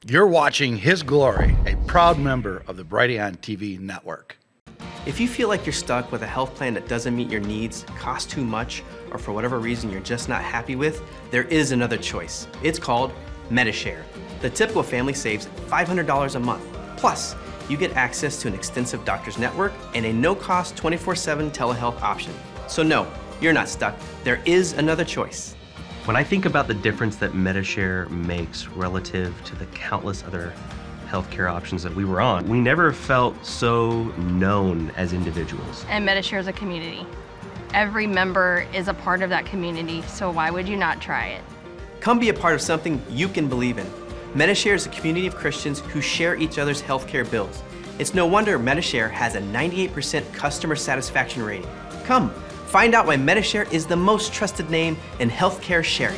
You're watching His Glory, a proud member of the Brighteon TV network. If you feel like you're stuck with a health plan that doesn't meet your needs, costs too much, or for whatever reason you're just not happy with, there is another choice. It's called Medi-Share. The typical family saves $500 a month. Plus, you get access to an extensive doctor's network and a no-cost 24/7 telehealth option. So no, you're not stuck. There is another choice. When I think about the difference that Medi-Share makes relative to the countless other healthcare options that we were on, we never felt so known as individuals. And Medi-Share is a community. Every member is a part of that community, so why would you not try it? Come be a part of something you can believe in. Medi-Share is a community of Christians who share each other's healthcare bills. It's no wonder Medi-Share has a 98% customer satisfaction rating. Come, find out why Medi-Share is the most trusted name in healthcare sharing.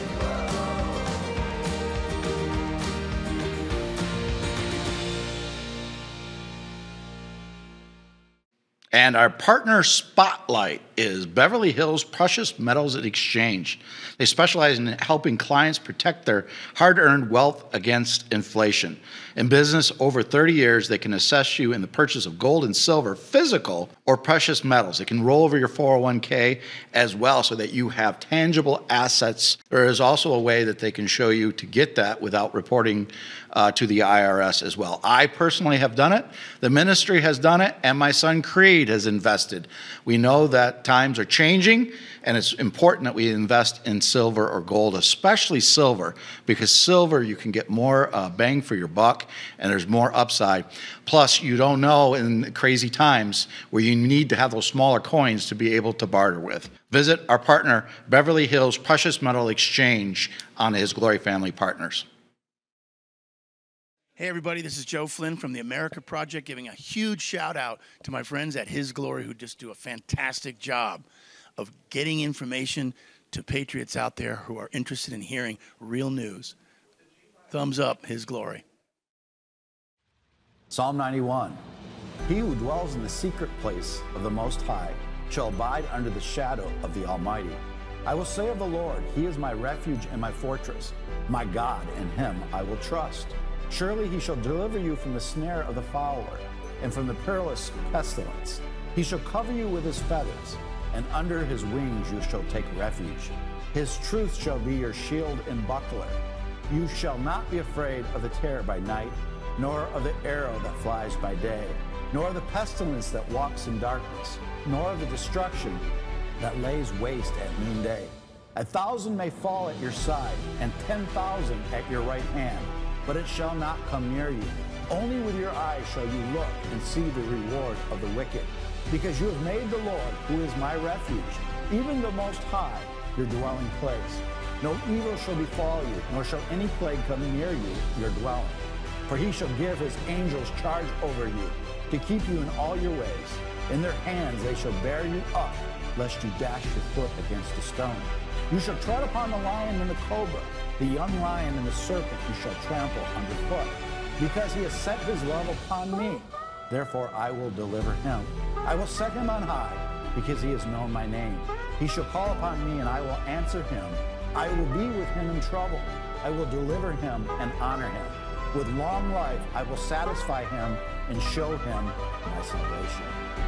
And our partner spotlight is Beverly Hills Precious Metals and Exchange. They specialize in helping clients protect their hard-earned wealth against inflation. In business over 30 years, they can assist you in the purchase of gold and silver, physical or precious metals. They can roll over your 401k as well so that you have tangible assets. There is also a way that they can show you to get that without reporting to the IRS as well. I personally have done it. The ministry has done it, and my son Creed has invested. We know that times are changing, and it's important that we invest in silver or gold, especially silver, because silver you can get more bang for your buck, and there's more upside. Plus, you don't know in crazy times where you need to have those smaller coins to be able to barter with. Visit our partner, Beverly Hills Precious Metal Exchange, on His Glory Family Partners. Hey everybody, this is Joe Flynn from the America Project, giving a huge shout out to my friends at His Glory who just do a fantastic job of getting information to patriots out there who are interested in hearing real news. Thumbs up, His Glory. Psalm 91, he who dwells in the secret place of the Most High shall abide under the shadow of the Almighty. I will say of the Lord, he is my refuge and my fortress, my God, in him I will trust. Surely he shall deliver you from the snare of the fowler and from the perilous pestilence. He shall cover you with his feathers, and under his wings you shall take refuge. His truth shall be your shield and buckler. You shall not be afraid of the terror by night, nor of the arrow that flies by day, nor of the pestilence that walks in darkness, nor of the destruction that lays waste at noonday. 1,000 may fall at your side, and 10,000 at your right hand, but it shall not come near you. Only with your eyes shall you look and see the reward of the wicked. Because you have made the Lord, who is my refuge, even the Most High, your dwelling place. No evil shall befall you, nor shall any plague come near you, your dwelling. For he shall give his angels charge over you, to keep you in all your ways. In their hands they shall bear you up, lest you dash your foot against a stone. You shall tread upon the lion and the cobra, the young lion and the serpent you shall trample underfoot. Because he has set his love upon me, therefore I will deliver him. I will set him on high, because he has known my name. He shall call upon me, and I will answer him. I will be with him in trouble. I will deliver him and honor him. With long life I will satisfy him and show him my salvation.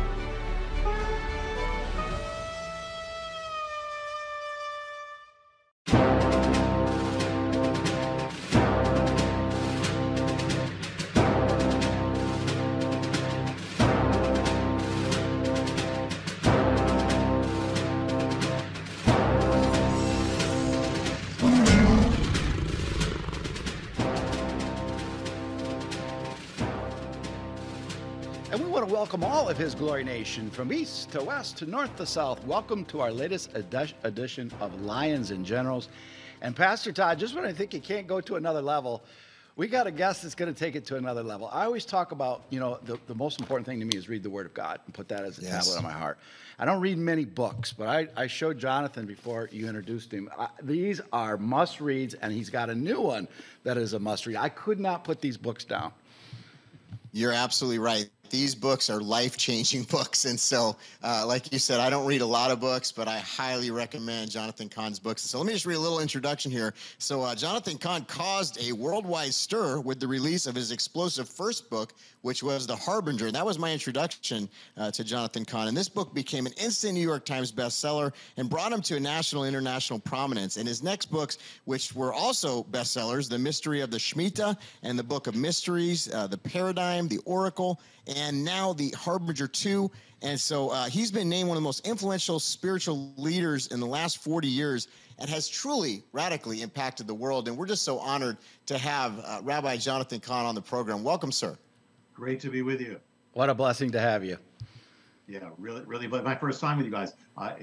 Welcome all of His Glory Nation, from east to west to north to south. Welcome to our latest edition of Lions and Generals. And Pastor Todd, just when I think you can't go to another level, we got a guest that's going to take it to another level. I always talk about, you know, the most important thing to me is read the Word of God and put that as a tablet on my heart. I don't read many books, but I showed Jonathan before you introduced him. These are must-reads, and he's got a new one that is a must-read. I could not put these books down. You're absolutely right. these books are life-changing books. And so, like you said, I don't read a lot of books, but I highly recommend Jonathan Cahn's books. So let me just read a little introduction here. So Jonathan Cahn caused a worldwide stir with the release of his explosive first book, which was The Harbinger. And that was my introduction to Jonathan Cahn. And this book became an instant New York Times bestseller and brought him to a national and international prominence. And his next books, which were also bestsellers, The Mystery of the Shemitah and The Book of Mysteries, The Paradigm, The Oracle, and now The Harbinger 2. And so he's been named one of the most influential spiritual leaders in the last 40 years and has truly radically impacted the world. And we're just so honored to have Rabbi Jonathan Cahn on the program. Welcome, sir. Great to be with you. What a blessing to have you. Yeah, really. But my first time with you guys,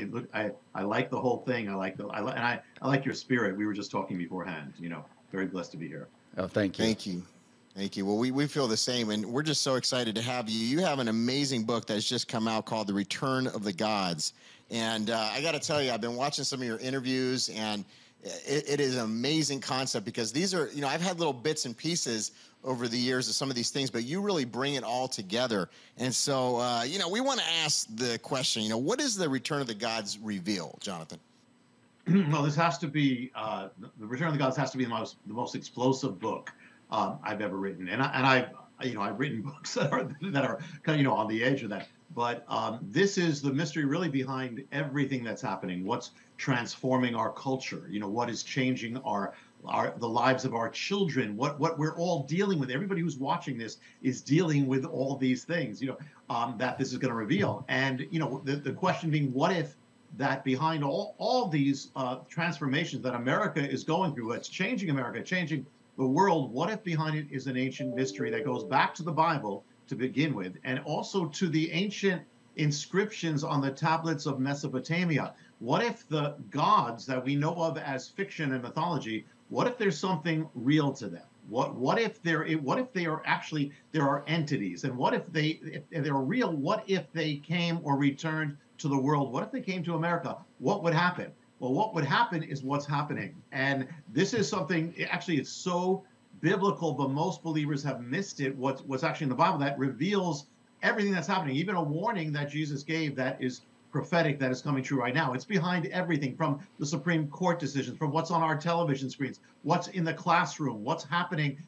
I like the whole thing. I like your spirit. We were just talking beforehand. Very blessed to be here. Oh, thank you. Thank you. Thank you. Well, we feel the same, and we're just so excited to have you. You have an amazing book that's just come out called The Return of the Gods. And I got to tell you, I've been watching some of your interviews, and it is an amazing concept because these are, I've had little bits and pieces over the years of some of these things, but you really bring it all together. And so, we want to ask the question, what does The Return of the Gods reveal, Jonathan? Well, this has to be, The Return of the Gods has to be the most explosive book I've ever written, and I've written books that are kind of on the edge of that. But this is the mystery really behind everything that's happening. What's transforming our culture? What is changing the lives of our children? What we're all dealing with. Everybody who's watching this is dealing with all these things. That this is going to reveal. And the question being, what if that behind all these transformations that America is going through, it's changing America, changing the world, what if behind it is an ancient mystery that goes back to the Bible to begin with, and also to the ancient inscriptions on the tablets of Mesopotamia? What if the gods that we know of as fiction and mythology, what if there's something real to them? What if they are actually, there are entities? And what if if they're real, what if they came or returned to the world? What if they came to America? What would happen? Well, what would happen is what's happening. And this is something, actually, it's so biblical, but most believers have missed it, what's actually in the Bible that reveals everything that's happening, even a warning that Jesus gave that is prophetic, that is coming true right now. It's behind everything, from the Supreme Court decisions, from what's on our television screens, what's in the classroom, what's happening,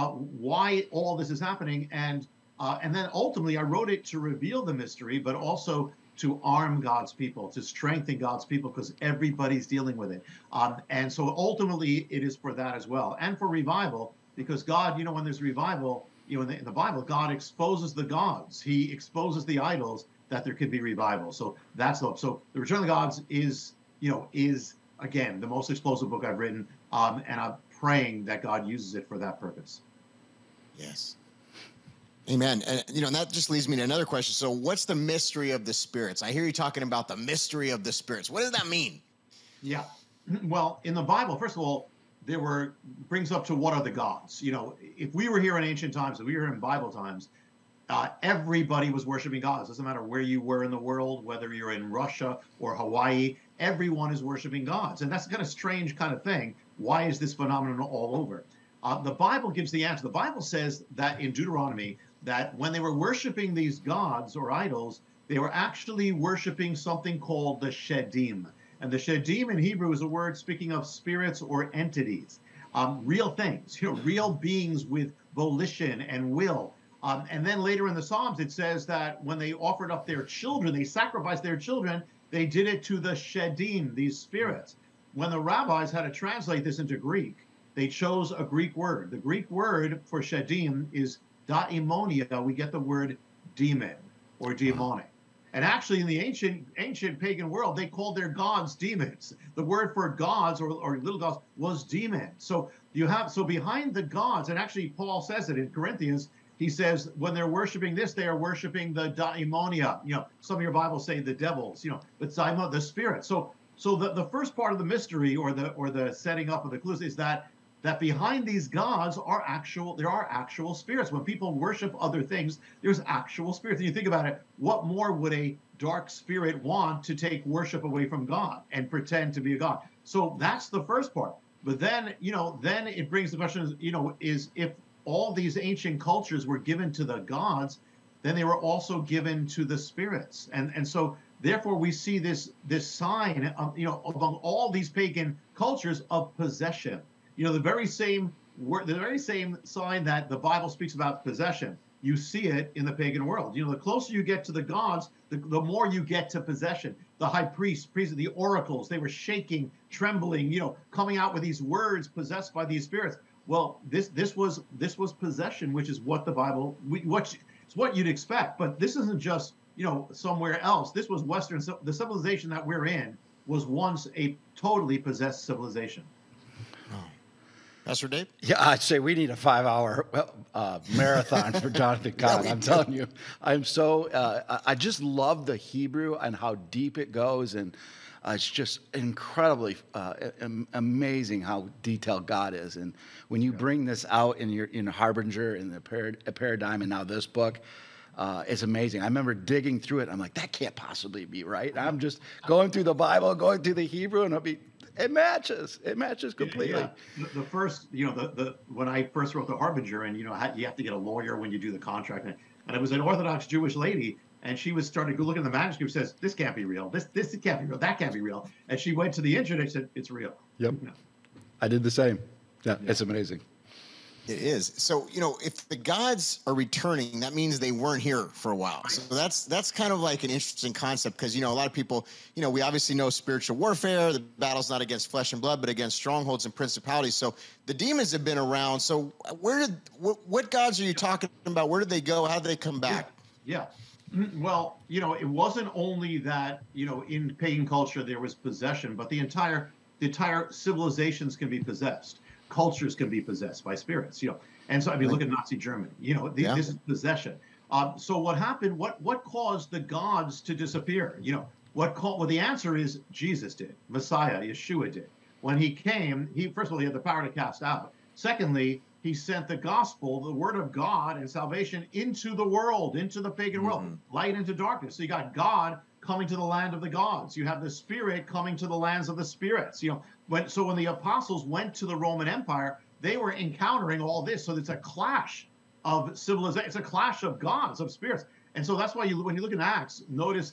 why all this is happening. And then ultimately, I wrote it to reveal the mystery, but also to arm God's people, to strengthen God's people, because everybody's dealing with it. And so ultimately, it is for that as well, and for revival, because God, when there's revival, in the Bible, God exposes the gods. He exposes the idols, that there could be revival. So that's the hope. So The Return of the Gods is again, the most explosive book I've written, and I'm praying that God uses it for that purpose. Yes. Amen. And, and that just leads me to another question. So what's the mystery of the spirits? I hear you talking about the mystery of the spirits. What does that mean? Yeah. Well, in the Bible, first of all, brings up to what are the gods? If we were here in ancient times, if we were in Bible times, everybody was worshiping gods. Doesn't matter where you were in the world, whether you're in Russia or Hawaii, everyone is worshiping gods. And that's kind of strange kind of thing. Why is this phenomenon all over? The Bible gives the answer. The Bible says that in Deuteronomy, that when they were worshiping these gods or idols, they were actually worshiping something called the Shedim. And the Shedim in Hebrew is a word speaking of spirits or entities, real things, real beings with volition and will. And then later in the Psalms, it says that when they offered up their children, they sacrificed their children, they did it to the Shedim, these spirits. When the rabbis had to translate this into Greek, they chose a Greek word. The Greek word for Shedim is daimonia. We get the word demon or demonic. And actually, in the ancient pagan world, they called their gods demons. The word for gods or little gods was demon. So behind the gods, and actually Paul says it in Corinthians, he says when they're worshiping this, they are worshiping the daimonia. Some of your Bibles say the devils. The spirit. So the first part of the mystery or the setting up of the clues is that behind these gods there are actual spirits. When people worship other things, there's actual spirits. And you think about it, what more would a dark spirit want to take worship away from God and pretend to be a god? So that's the first part. But then, then it brings the question, is if all these ancient cultures were given to the gods, then they were also given to the spirits. And so therefore we see this sign of, among all these pagan cultures of possession. The very same word, the very same sign that the Bible speaks about possession, you see it in the pagan world. The closer you get to the gods, the more you get to possession. The high priest, the oracles, they were shaking, trembling, coming out with these words possessed by these spirits. Well, this was possession, which is what the Bible, it's what you'd expect. But this isn't just somewhere else. This was Western. The civilization that we're in was once a totally possessed civilization. Pastor Dave? Yeah, I'd say we need a 5-hour marathon for Jonathan Cahn. I'm telling you, I'm so, I just love the Hebrew and how deep it goes. And it's just incredibly amazing how detailed God is. And when you bring this out in Harbinger, in the Paradigm, and now this book, it's amazing. I remember digging through it. I'm like, that can't possibly be right. I'm just going through the Bible, going through the Hebrew, and it matches. It matches completely. Yeah. The first, when I first wrote the Harbinger, and you have to get a lawyer when you do the contract, and it was an Orthodox Jewish lady, and she was starting to look at the manuscript, says, this can't be real. This can't be real. That can't be real. And she went to the internet and said, it's real. Yep. I did the same. Yeah, it's amazing. It is. So, if the gods are returning, that means they weren't here for a while. So that's kind of like an interesting concept because, a lot of people, we obviously know spiritual warfare. The battle's not against flesh and blood, but against strongholds and principalities. So the demons have been around. So what gods are you talking about? Where did they go? How did they come back? Yeah. Well, it wasn't only that, in pagan culture there was possession, but the entire civilizations can be possessed. Cultures can be possessed by spirits, and so look at Nazi Germany. This is possession. So what happened? What caused the gods to disappear? Well, the answer is Jesus did. Messiah, Yeshua did. When he came, first of all, he had the power to cast out. Secondly, he sent the gospel, the word of God and salvation into the world, into the pagan world, light into darkness. So you got God coming to the land of the gods. You have the Spirit coming to the lands of the spirits. When the apostles went to the Roman Empire, they were encountering all this. So it's a clash of civilization. It's a clash of gods, of spirits. And so that's why when you look in Acts, notice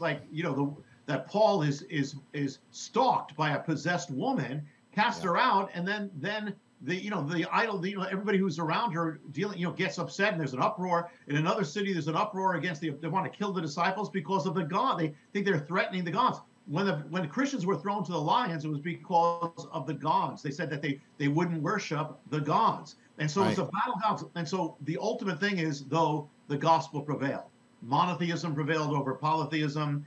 that Paul is stalked by a possessed woman, cast her out, and then the idol, everybody who's around her gets upset, and there's an uproar. In another city, there's an uproar against they want to kill the disciples because of the God. They think they're threatening the gods. When the Christians were thrown to the lions, it was because of the gods. They said that they wouldn't worship the gods. And so it's a battle of gods. And so the ultimate thing is, though, the gospel prevailed. Monotheism prevailed over polytheism.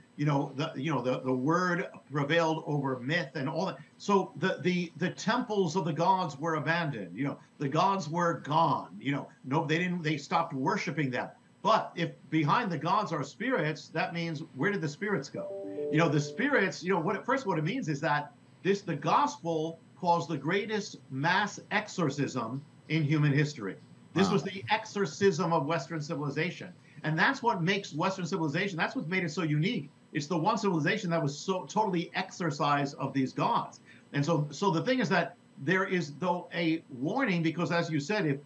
The word prevailed over myth and all that. So the temples of the gods were abandoned. The gods were gone. They stopped worshiping them. But if behind the gods are spirits, that means where did the spirits go? The spirits. What it means is that the gospel caused the greatest mass exorcism in human history. This was the exorcism of Western civilization. And that's what makes Western civilization, that's what made it so unique. It's the one civilization that was so totally exorcised of these gods. And so the thing is that there is, though, a warning, because as you said,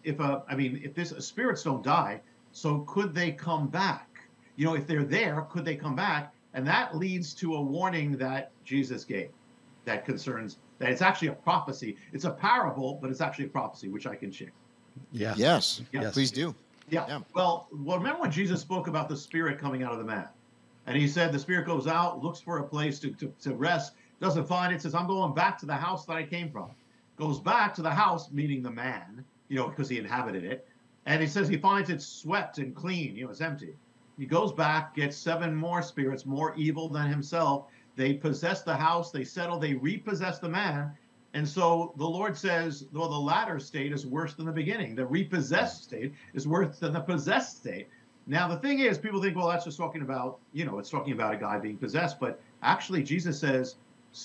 if these spirits don't die, so could they come back? If they're there, could they come back? And that leads to a warning that Jesus gave that concerns, that it's actually a prophecy. It's a parable, but it's actually a prophecy, which I can share. Yeah. Yes. Please do. Yeah. Well, remember when Jesus spoke about the spirit coming out of the man? And he said the spirit goes out, looks for a place to rest, doesn't find it, says, I'm going back to the house that I came from. Goes back to the house, meaning the man, because he inhabited it. And he says he finds it swept and clean, it's empty. He goes back, gets 7 more spirits, more evil than himself. They possess the house, they settle, they repossess the man. And so the Lord says, well, the latter state is worse than the beginning. The repossessed state is worse than the possessed state. Now, the thing is, people think, well, that's just talking about, it's talking about a guy being possessed. But actually, Jesus says,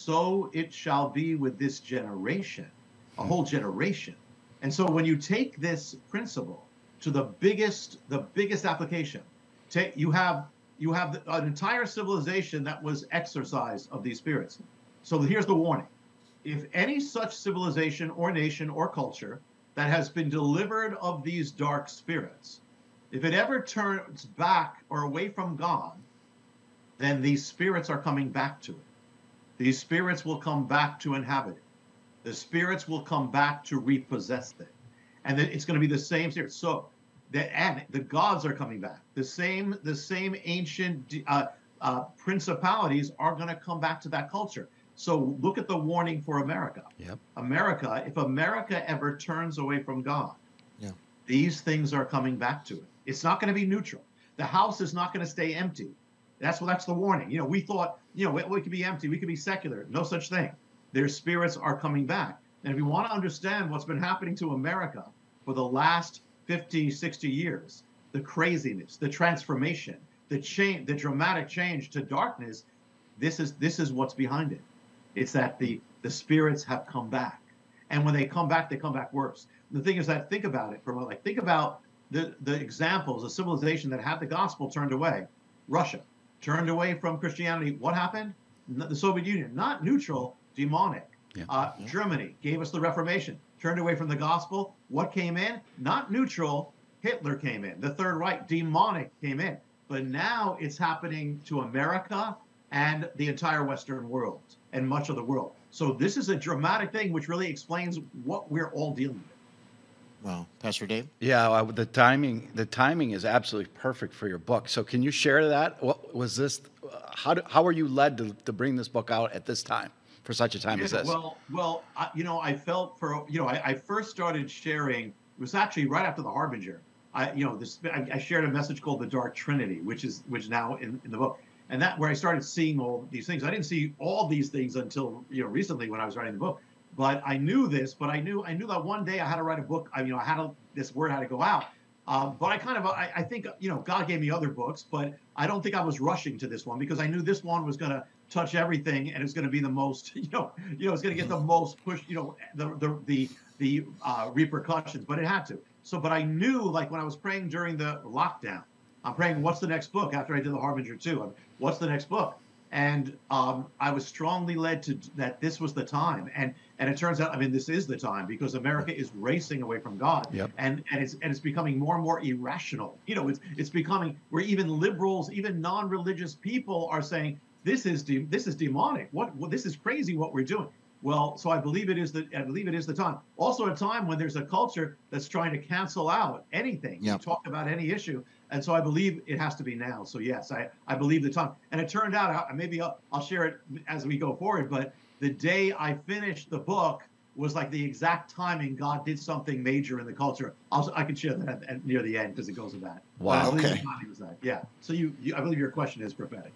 so it shall be with this generation, a whole generation. And so when you take this principle to the biggest application, you have an entire civilization that was exorcised of these spirits. So here's the warning. If any such civilization or nation or culture that has been delivered of these dark spirits If it ever turns back or away from God, then these spirits are coming back to it. These spirits will come back to inhabit it. The spirits will come back to repossess it. And then it's going to be the same spirit. So and the gods are coming back. The same ancient principalities are going to come back to that culture. So look at the warning for America. Yep. America, if America ever turns away from God, these things are coming back to it. It's not going to be neutral. The house is not going to stay empty. That's the warning. We thought, we could be empty, we could be secular. No such thing. Their spirits are coming back. And if you want to understand what's been happening to America for the last 50, 60 years, the craziness, the transformation, the change, the dramatic change to darkness, this is what's behind it. It's that the spirits have come back. And when they come back worse. The thing is that think about the examples of civilization that had the gospel turned away. Russia turned away from Christianity. What happened? The Soviet Union, not neutral, demonic. Germany gave us the Reformation, turned away from the gospel. What came in? Not neutral. Hitler came in. The Third Reich, demonic, came in. But now it's happening to America and the entire Western world and much of the world. So this is a dramatic thing which really explains what we're all dealing with. Wow. Pastor Dave? Yeah, the timing is absolutely perfect for your book. So can you share that? What was this? How were you led to bring this book out at this time, for such a time as this? Well, I felt I first started sharing. It was actually right after the Harbinger. I shared a message called the Dark Trinity, which now in the book, and that where I started seeing all these things. I didn't see all these things until recently when I was writing the book. But I knew this. But I knew that one day I had to write a book. This word had to go out. But I think God gave me other books, but I don't think I was rushing to this one because I knew this one was going to touch everything and it's going to be the most it's going to get the most push the repercussions. But it had to. But I knew, like when I was praying during the lockdown, I'm praying, what's the next book after I did the Harbinger 2? What's the next book? And I was strongly led to that this was the time, and it turns out, this is the time because America is racing away from God, and it's becoming more and more irrational. It's becoming where even liberals, even non-religious people are saying this is demonic. What this is crazy what we're doing. Well, so I believe it is the time. Also, a time when there's a culture that's trying to cancel out anything. You talk about any issue. And so I believe it has to be now. So yes, I believe the time. And it turned out, maybe I'll share it as we go forward, but the day I finished the book was like the exact timing God did something major in the culture. I can share that near the end because it goes with that. Wow. Okay. The timing was that. Yeah. So I believe your question is prophetic.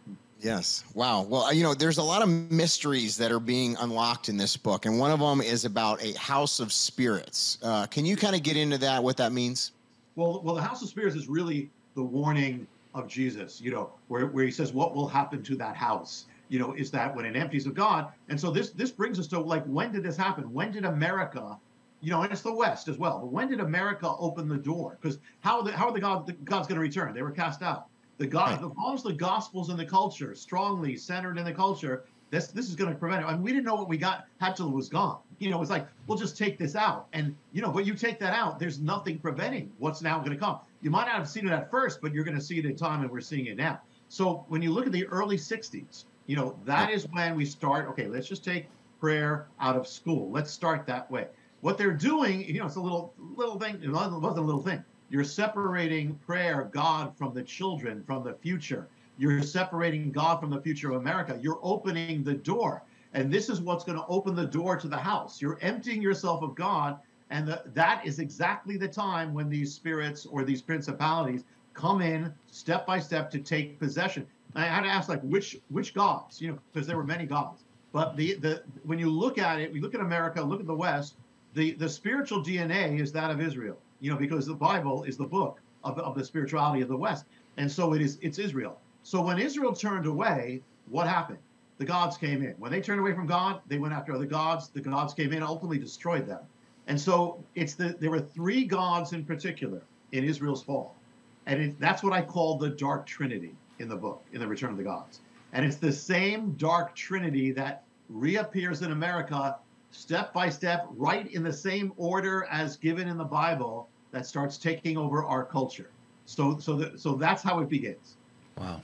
Yes. Wow. Well, there's a lot of mysteries that are being unlocked in this book, and one of them is about a house of spirits. Can you kind of get into that, what that means? Well, the house of spirits is really the warning of Jesus, where he says, what will happen to that house, is that when it empties of God. And so this brings us to, like, when did this happen? When did America, and it's the West as well, but when did America open the door? Because how are the God's going to return? They were cast out. As long as the gospel's in the culture, strongly centered in the culture, this is going to prevent it. We didn't know what we had till it was gone. It's like, we'll just take this out. And, but you take that out, there's nothing preventing what's now going to come. You might not have seen it at first, but you're going to see it in time, and we're seeing it now. So when you look at the early 60s, that is when we start, okay, let's just take prayer out of school. Let's start that way. What they're doing, it's a little thing. It wasn't a little thing. You're separating prayer, God, from the children, from the future. You're separating God from the future of America. You're opening the door. And this is what's going to open the door to the house. You're emptying yourself of God. And that is exactly the time when these spirits or these principalities come in step by step to take possession. And I had to ask, like, which gods, because there were many gods. But when you look at it, we look at America, look at the West, the spiritual DNA is that of Israel, because the Bible is the book of the spirituality of the West. And so it's Israel. So when Israel turned away, what happened? The gods came in. When they turned away from God, they went after other gods. The gods came in and ultimately destroyed them. And so there were three gods in particular in Israel's fall. And that's what I call the Dark Trinity in the book, in the Return of the Gods. And it's the same Dark Trinity that reappears in America step by step, right in the same order as given in the Bible, that starts taking over our culture. So that's how it begins. Wow.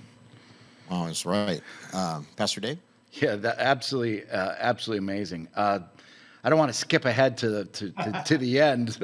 Oh, that's right. Pastor Dave? Yeah, that absolutely amazing. I don't want to skip ahead to the end.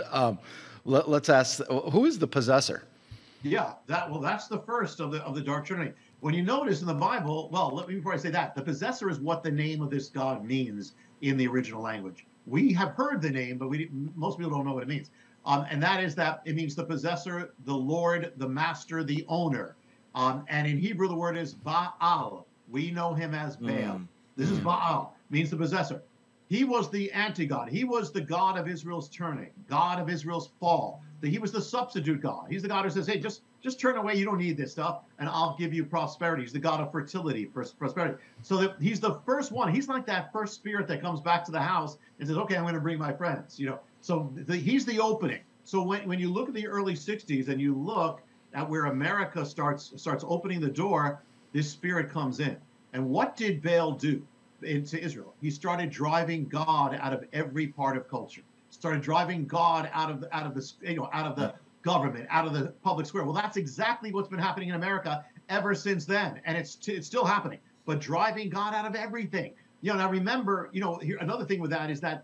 Let's ask, who is the possessor? Yeah, that's the first of the dark trinity. When you notice in the Bible, well, let me before I say that, the possessor is what the name of this God means in the original language. We have heard the name, but most people don't know what it means. And that is that it means the possessor, the Lord, the master, the owner. And in Hebrew, the word is Baal. We know him as Baal. This is Baal, means the possessor. He was the anti-God. He was the God of Israel's turning, God of Israel's fall. He was the substitute God. He's the God who says, hey, just turn away. You don't need this stuff, and I'll give you prosperity. He's the God of fertility, prosperity. So he's the first one. He's like that first spirit that comes back to the house and says, okay, I'm going to bring my friends. So he's the opening. So when you look at the early 60s and you look at where America starts opening the door, this spirit comes in. And what did Baal do into Israel? He started driving God out of every part of culture. Started driving God out of the government, out of the public square. Well, that's exactly what's been happening in America ever since then, and it's still happening. But driving God out of everything. Now remember, here, another thing with that is that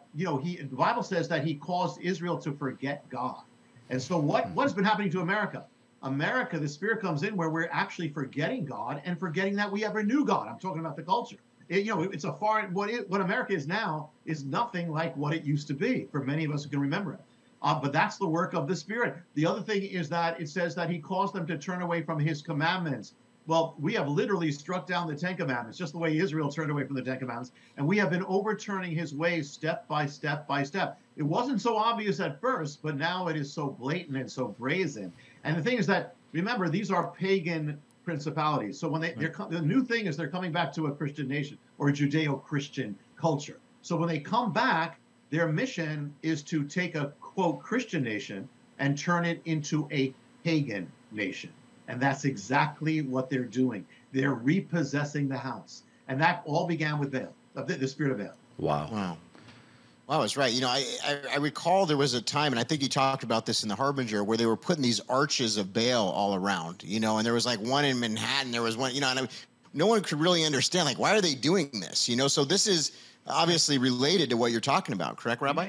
the Bible says that he caused Israel to forget God. And so what has been happening to America? America, the spirit comes in where we're actually forgetting God and forgetting that we ever knew God. I'm talking about the culture. It's a foreign. What America is now is nothing like what it used to be for many of us who can remember it. But that's the work of the Spirit. The other thing is that it says that he caused them to turn away from his commandments. Well, we have literally struck down the 10 commandments, just the way Israel turned away from the 10 commandments. And we have been overturning his ways step by step by step. It wasn't so obvious at first, but now it is so blatant and so brazen. And the thing is that, remember, these are pagan principalities. So when the new thing is they're coming back to a Christian nation or a Judeo-Christian culture. So when they come back, their mission is to take a, quote, Christian nation and turn it into a pagan nation. And that's exactly what they're doing. They're repossessing the house. And that all began with Baal, the spirit of Baal. Wow. Wow, that's right. I recall there was a time, and I think you talked about this in the Harbinger, where they were putting these arches of Baal all around, and there was like one in Manhattan, there was one, and no one could really understand, like, why are they doing this? So this is obviously related to what you're talking about, correct, Rabbi?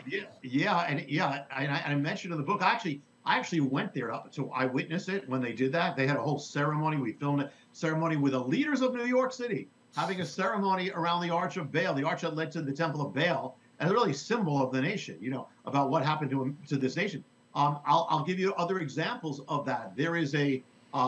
I mentioned in the book, I actually went there to eyewitness it when they did that. They had a whole ceremony. We filmed a ceremony with the leaders of New York City, having a ceremony around the Arch of Baal, the arch that led to the Temple of Baal, and a really symbol of the nation, about what happened to this nation. I'll give you other examples of that. There is a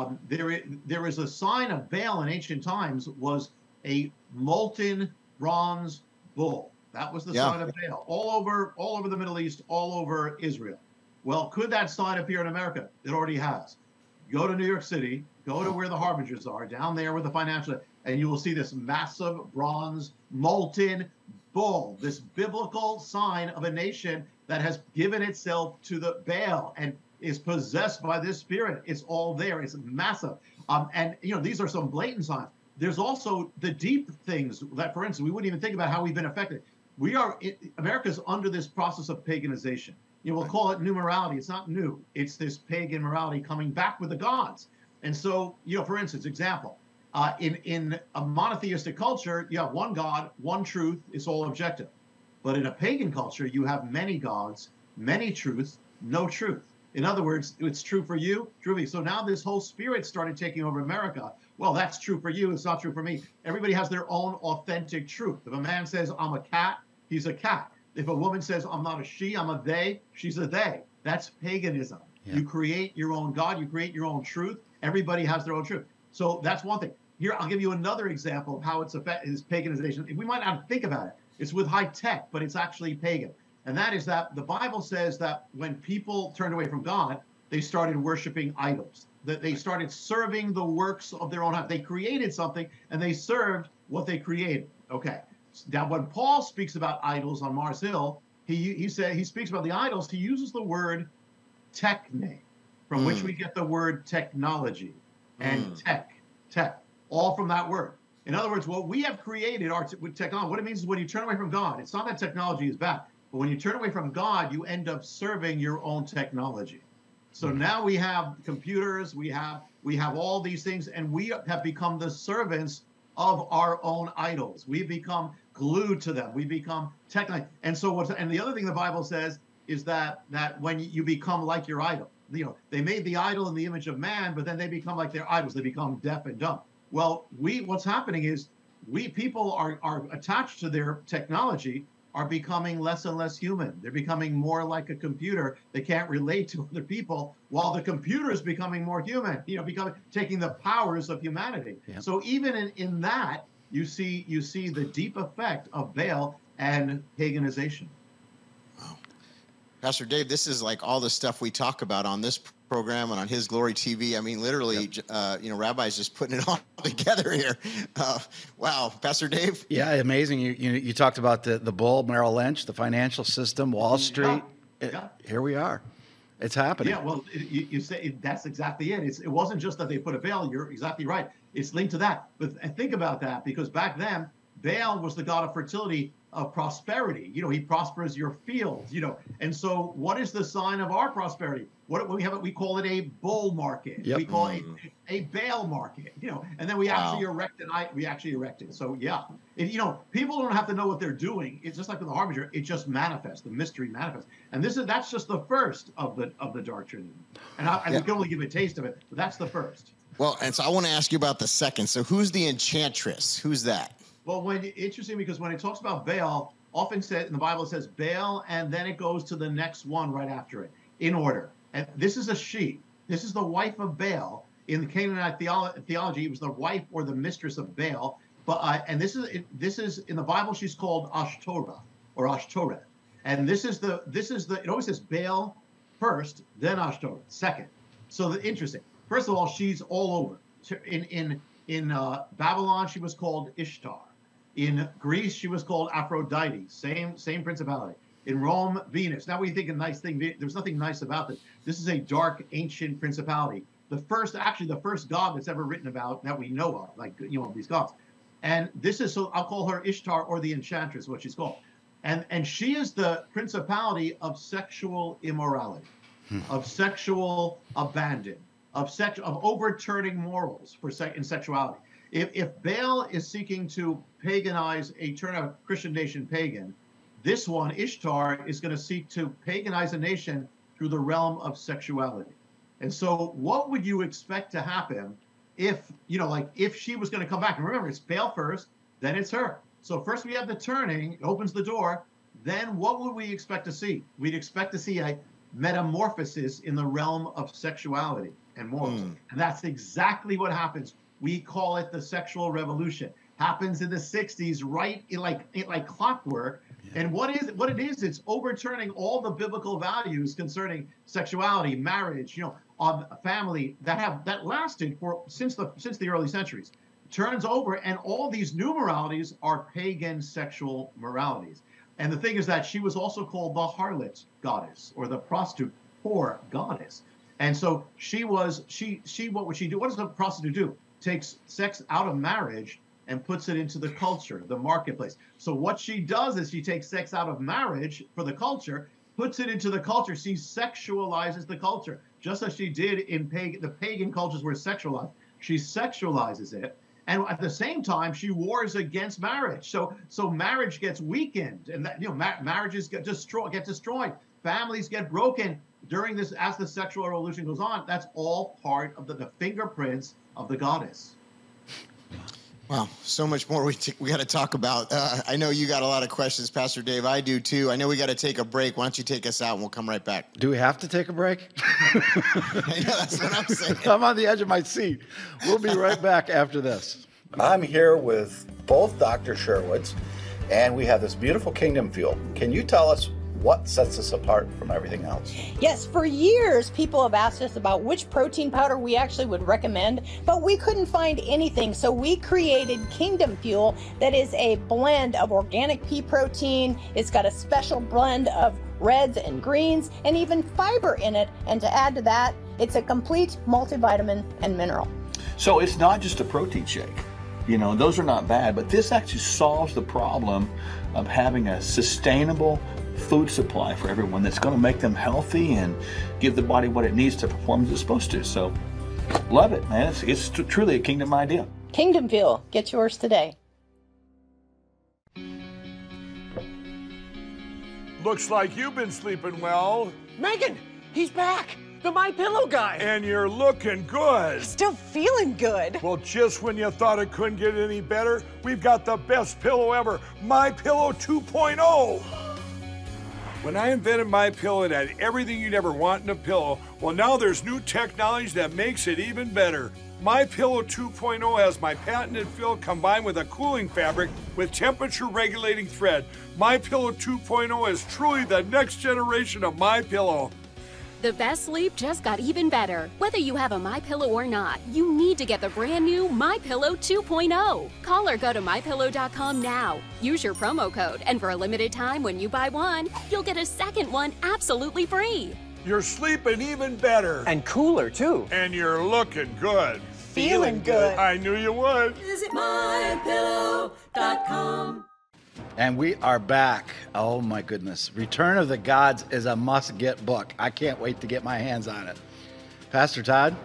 sign of Baal in ancient times was a molten bronze bull. That was the sign of Baal all over the Middle East, all over Israel. Well, could that sign appear in America? It already has. Go to New York City, go to where the Harbingers are, down there with the financial, and you will see this massive bronze molten bull, this biblical sign of a nation that has given itself to the Baal and is possessed by this spirit. It's all there. It's massive. And these are some blatant signs. There's also the deep things that, for instance, we wouldn't even think about how we've been affected. America's under this process of paganization. We'll call it new morality. It's not new. It's this pagan morality coming back with the gods. And so, for instance, example, in a monotheistic culture, you have one God, one truth. It's all objective. But in a pagan culture, you have many gods, many truths, no truth. In other words, it's true for you, true for me. So now this whole spirit started taking over America. Well, that's true for you. It's not true for me. Everybody has their own authentic truth. If a man says, I'm a cat, he's a cat. If a woman says, I'm not a she, I'm a they, she's a they. That's paganism. Yeah. You create your own God. You create your own truth. Everybody has their own truth. So that's one thing. Here, I'll give you another example of how it's paganization. We might not think about it. It's with high tech, but it's actually pagan. And that is that the Bible says that when people turned away from God, they started worshiping idols. That they started serving the works of their own hands. They created something and they served what they created. Okay. Now, when Paul speaks about idols on Mars Hill, he speaks about the idols. He uses the word techne, from which we get the word technology and tech, all from that word. In other words, what we have created with technology, what it means is when you turn away from God, it's not that technology is bad, but when you turn away from God, you end up serving your own technology. So now we have computers, we have all these things, and we have become the servants of our own idols. We become glued to them. We become technically. And so and the other thing the Bible says is that when you become like your idol, they made the idol in the image of man, but then they become like their idols. They become deaf and dumb. Well, what's happening is people are attached to their technology, are becoming less and less human. They're becoming more like a computer. They can't relate to other people, while the computer is becoming more human, taking the powers of humanity. Yep. So even in that, you see the deep effect of Baal and paganization. Wow. Pastor Dave, this is like all the stuff we talk about on this program and on His Glory TV. I mean, literally, Rabbi's just putting it all together here. Wow, Pastor Dave. Yeah, amazing. You talked about the bull, Merrill Lynch, the financial system, Wall Street. Yeah. Here we are. It's happening. Yeah, well, you say that's exactly it. It wasn't just that they put a Baal. You're exactly right. It's linked to that. But think about that, because back then, Baal was the god of fertility, of prosperity. He prospers your fields. And so, what is the sign of our prosperity? What we have, we call it a bull market. Yep. We call it a Baal market. And then we actually erect it. So yeah, people don't have to know what they're doing. It's just like with the Harbinger. It just manifests. The mystery manifests. And that's just the first of the Dark Trinity. And we can only give a taste of it, but that's the first. Well, and so I want to ask you about the second. So who's the enchantress? Who's that? Well, interesting, because when it talks about Baal, often said in the Bible, it says Baal, and then it goes to the next one right after it, in order. And this is a she. This is the wife of Baal. In the Canaanite theology, it was the wife or the mistress of Baal. But and this is in the Bible, she's called Ashtoreth or Ashtoreth. And this is the it always says Baal first, then Ashtoreth second. So interesting. First of all, she's all over. In Babylon, she was called Ishtar. In Greece, she was called Aphrodite. Same principality. In Rome, Venus. Now we think a nice thing. There's nothing nice about this. This is a dark, ancient principality. The first god that's ever written about that we know of, these gods. And this is, so I'll call her Ishtar, or the enchantress, what she's called. And she is the principality of sexual immorality, of sexual abandon, of overturning morals in sexuality. If Baal is seeking to paganize, turn a Christian nation pagan, this one, Ishtar, is going to seek to paganize a nation through the realm of sexuality. And so what would you expect to happen if she was going to come back? And remember, it's Baal first, then it's her. So first we have the turning, it opens the door. Then what would we expect to see? We'd expect to see a metamorphosis in the realm of sexuality and morals. And that's exactly what happens. We call it the sexual revolution. Happens in the 60s, right? Like clockwork. Yeah. And what it is, it's overturning all the biblical values concerning sexuality, marriage, family that lasted since the early centuries. Turns over, and all these new moralities are pagan sexual moralities. And the thing is that she was also called the harlot goddess, or the prostitute whore goddess. And so what would she do? What does a prostitute do? Takes sex out of marriage and puts it into the culture, the marketplace. So what she does is she takes sex out of marriage for the culture, puts it into the culture. She sexualizes the culture, just as she did in the pagan cultures were sexualized. She sexualizes it. And at the same time, she wars against marriage. So marriage gets weakened, and marriages get destroyed. Families get broken during this, as the sexual revolution goes on. That's all part of the fingerprints of the goddess. Wow, so much more we got to talk about. I know you got a lot of questions, Pastor Dave. I do too. I know we got to take a break. Why don't you take us out and we'll come right back. Do we have to take a break? I know, that's what I'm saying. I'm on the edge of my seat. We'll be right back after this. I'm here with both Dr. Sherwoods, and we have this beautiful Kingdom Fuel. Can you tell us what sets us apart from everything else? Yes, for years, people have asked us about which protein powder we actually would recommend, but we couldn't find anything. So we created Kingdom Fuel that is a blend of organic pea protein. It's got a special blend of reds and greens and even fiber in it. And to add to that, it's a complete multivitamin and mineral. So it's not just a protein shake. Those are not bad, but this actually solves the problem of having a sustainable food supply for everyone that's going to make them healthy and give the body what it needs to perform as it's supposed to. So, love it, man. It's truly a kingdom idea. Kingdom Fuel. Get yours today. Looks like you've been sleeping well. Megan, he's back. The My Pillow guy. And you're looking good. Still feeling good. Well, just when you thought it couldn't get any better, we've got the best pillow ever, My Pillow 2.0. When I invented My Pillow, it had everything you'd ever want in a pillow. Well, now there's new technology that makes it even better. My Pillow 2.0 has my patented fill combined with a cooling fabric with temperature regulating thread. My Pillow 2.0 is truly the next generation of My Pillow. The best sleep just got even better. Whether you have a MyPillow or not, you need to get the brand new MyPillow 2.0. Call or go to MyPillow.com now. Use your promo code, and for a limited time when you buy one, you'll get a second one absolutely free. You're sleeping even better. And cooler, too. And you're looking good. Feeling good. I knew you would. Visit MyPillow.com. And we are back. Oh my goodness. Return of the Gods is a must-get book. I can't wait to get my hands on it. Pastor Todd?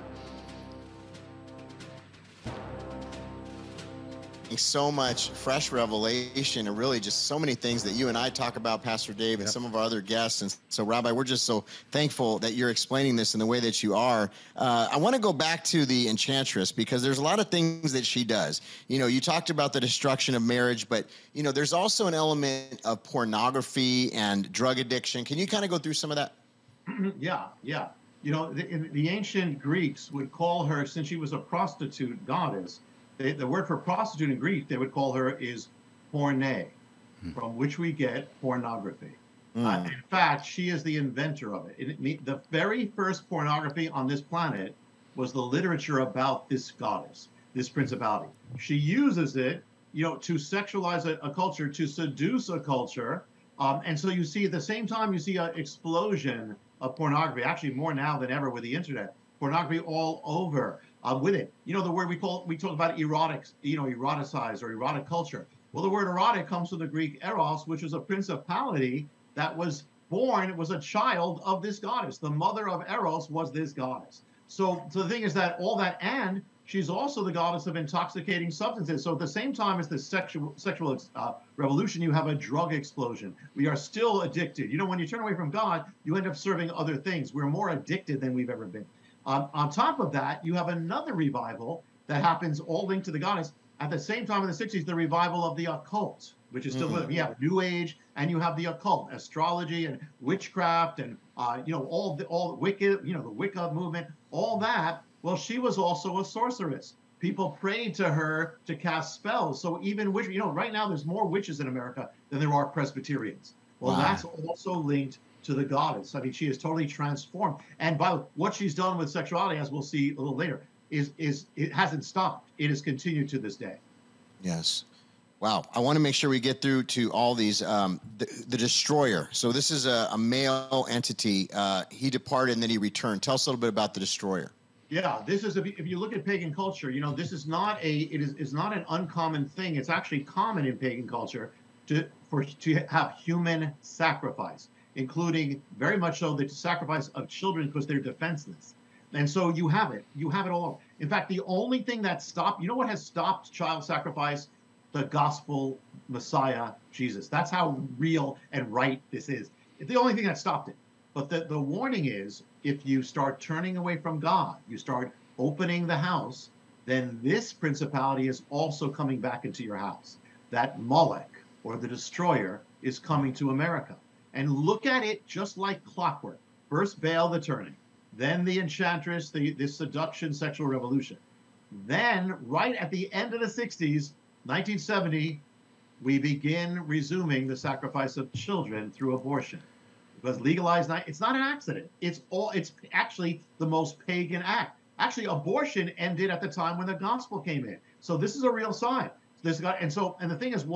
So much fresh revelation and really just so many things that you and I talk about, Pastor Dave, and some of our other guests. And so, Rabbi, we're just so thankful that you're explaining this in the way that you are. I want to go back to the Enchantress because there's a lot of things that she does. You know, you talked about the destruction of marriage, but, you know, there's also an element of pornography and drug addiction. Can you kind of go through some of that? Yeah. You know, the ancient Greeks would call her, since she was a prostitute goddess, the word for prostitute in Greek, they would call her is porne, from which we get pornography. In fact, she is the inventor of it. The very first pornography on this planet was the literature about this goddess, this principality. She uses it, you know, to sexualize a culture, to seduce a culture. And so you see at the same time, you see an explosion of pornography, actually more now than ever with the internet, pornography all over. With it, you know, the word we talk about erotic, you know, eroticized or erotic culture. Well, the word erotic comes from the Greek eros, which was a principality that was born, it was a child of this goddess. The mother of Eros was this goddess. So the thing is that all that, and she's also the goddess of intoxicating substances. So at the same time as the sexual revolution, you have a drug explosion. We are still addicted. You know, when you turn away from God, you end up serving other things. We're more addicted than we've ever been. On top of that, you have another revival that happens all linked to the goddess. At the same time in the 60s, the revival of the occult, which is still living. You have New Age, and you have the occult, astrology and witchcraft, and you know, all the Wicca, you know, the Wicca movement, all that. Well, she was also a sorceress. People prayed to her to cast spells. So even witch, you know, right now there's more witches in America than there are Presbyterians. Well, that's also linked to the goddess. I mean, she is totally transformed. And by what she's done with sexuality, as we'll see a little later, is it hasn't stopped. It has continued to this day. Yes. Wow. I want to make sure we get through to all these. The Destroyer. So this is a male entity. He departed and then he returned. Tell us a little bit about the Destroyer. Yeah, this is, if you look at pagan culture, you know, this is not it's not an uncommon thing. It's actually common in pagan culture to have human sacrifice, including very much so the sacrifice of children because they're defenseless. And so you have it all over. In fact, the only thing that stopped, you know what has stopped child sacrifice? The gospel Messiah, Jesus. That's how real and right this is. It's the only thing that stopped it. But the warning is, if you start turning away from God, you start opening the house, then this principality is also coming back into your house. That Moloch, or the Destroyer, is coming to America. And look at it just like clockwork. First Baal the turning, then the Enchantress, the seduction sexual revolution. Then, right at the end of the 60s, 1970, we begin resuming the sacrifice of children through abortion. Because legalized, it's not an accident. It's actually the most pagan act. Actually, abortion ended at the time when the gospel came in. So this is a real sign. And the thing is,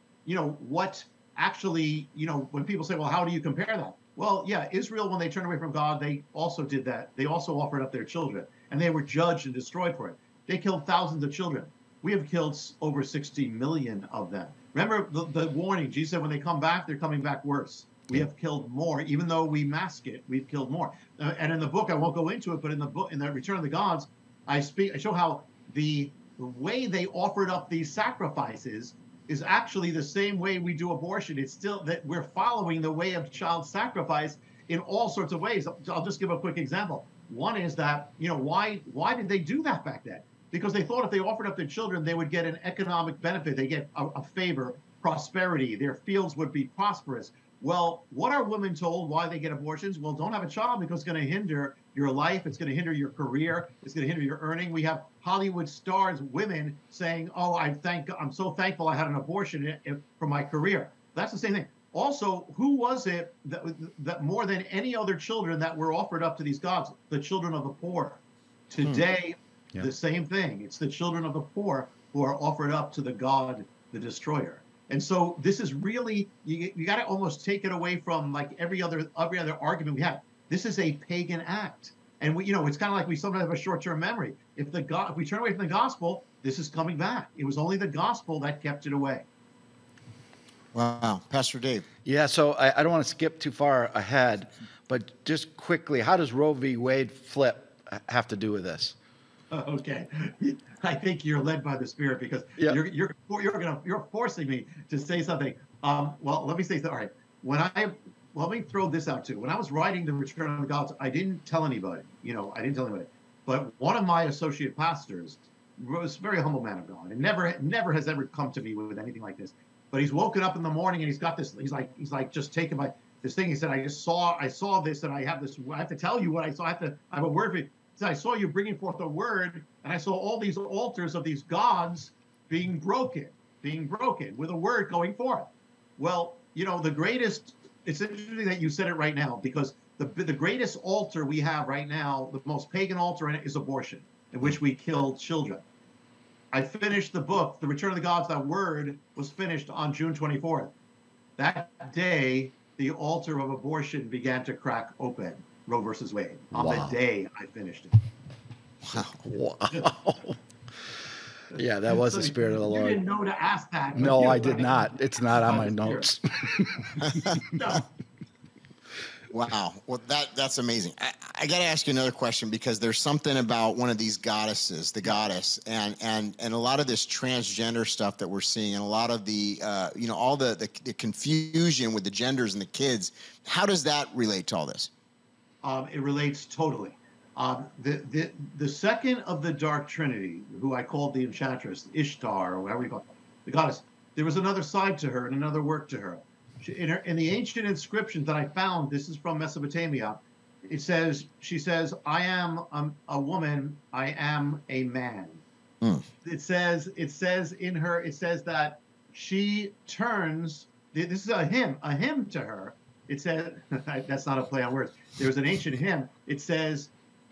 what actually, when people say, well, how do you compare that? Well, yeah, Israel, when they turned away from God, they also did that. They also offered up their children, and they were judged and destroyed for it. They killed thousands of children. We have killed over 60 million of them. Remember the warning, Jesus said when they come back, they're coming back worse. We have killed more, even though we mask it. We've killed more. And in the book, I won't go into it, but in the book, in the Return of the Gods, I show how the way they offered up these sacrifices is actually the same way we do abortion. It's still that we're following the way of child sacrifice in all sorts of ways. I'll just give a quick example. One is that, why did they do that back then? Because they thought if they offered up their children, they would get an economic benefit. They get a favor, prosperity. Their fields would be prosperous. Well, what are women told why they get abortions? Well, don't have a child because it's going to hinder your life. It's going to hinder your career. It's going to hinder your earning. We have Hollywood stars, women saying, "Oh, I'm so thankful I had an abortion for my career." That's the same thing. Also, who was it that more than any other children that were offered up to these gods? The children of the poor. Today, the same thing. It's the children of the poor who are offered up to the god, the destroyer. And so this is really, you got to almost take it away from like every other argument we have. This is a pagan act. And it's kind of like we sometimes have a short-term memory. If we turn away from the gospel, this is coming back. It was only the gospel that kept it away. Wow. Pastor Dave. Yeah, so I don't want to skip too far ahead, but just quickly, how does Roe v. Wade flip have to do with this? Okay, I think you're led by the Spirit because you're forcing me to say something. Well, let me say something. All right, let me throw this out too. When I was writing the Return of the Gods, I didn't tell anybody. I didn't tell anybody. But one of my associate pastors was a very humble man of God, and never has ever come to me with anything like this. But he's woken up in the morning and he's got this. He's like just taken by this thing. He said, I saw this, and I have this. I have to tell you what I saw. I have a word for you. I saw you bringing forth a word, and I saw all these altars of these gods being broken with a word going forth. Well, the greatest, it's interesting that you said it right now, because the greatest altar we have right now, the most pagan altar in it, is abortion, in which we kill children. I finished the book, The Return of the Gods. That word was finished on June 24th. That day, the altar of abortion began to crack open. Roe versus Wade. On the day I finished it. Wow. Yeah, that was the Spirit of the Lord. You didn't know to ask that. No, I did not. It's not on my notes. No. Wow. Well, that's amazing. I got to ask you another question, because there's something about one of these goddesses, the goddess, and a lot of this transgender stuff that we're seeing, and a lot of the, all the confusion with the genders and the kids. How does that relate to all this? It relates totally. The second of the Dark Trinity, who I called the Enchantress, Ishtar, or whatever you call it, the goddess, there was another side to her and another work to her. In the ancient inscriptions that I found, this is from Mesopotamia, she says, I am a woman, I am a man. It says that she turns, this is a hymn to her. It says, that's not a play on words. There's an ancient hymn. It says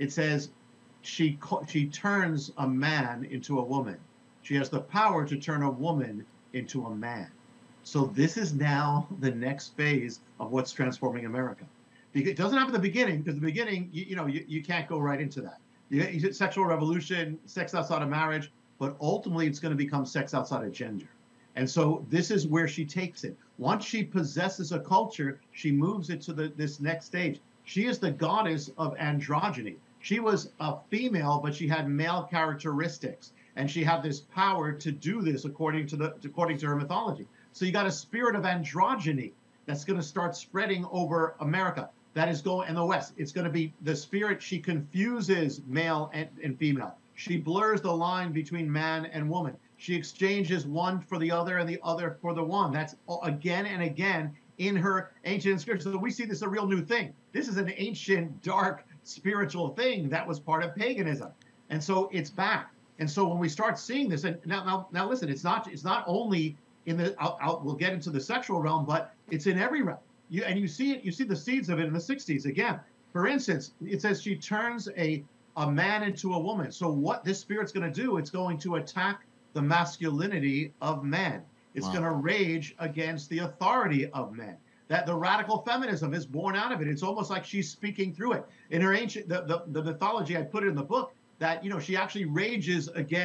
she turns a man into a woman. She has the power to turn a woman into a man. So this is now the next phase of what's transforming America. It doesn't happen at the beginning, because the beginning, you can't go right into that. You get sexual revolution, sex outside of marriage, but ultimately it's going to become sex outside of gender. And so this is where she takes it. Once she possesses a culture, she moves it to this next stage. She is the goddess of androgyny. She was a female, but she had male characteristics, and she had this power to do this according to her mythology. So you got a spirit of androgyny that's going to start spreading over America. That is going in the West. It's going to be the spirit. She confuses male and female. She blurs the line between man and woman. She exchanges one for the other and the other for the one. That's again and again in her ancient inscriptions. So we see this as a real new thing. This is an ancient, dark, spiritual thing that was part of paganism. And so it's back. And so when we start seeing this, and now listen, it's not only in the, we'll get into the sexual realm, but it's in every realm. You see the seeds of it in the 60s. Again, for instance, it says she turns a man into a woman. So what this spirit's going to do, it's going to attack the masculinity of men. It's going to rage against the authority of men. That the radical feminism is born out of it. It's almost like she's speaking through it. In her ancient, the mythology, I put it in the book, that, she actually rages against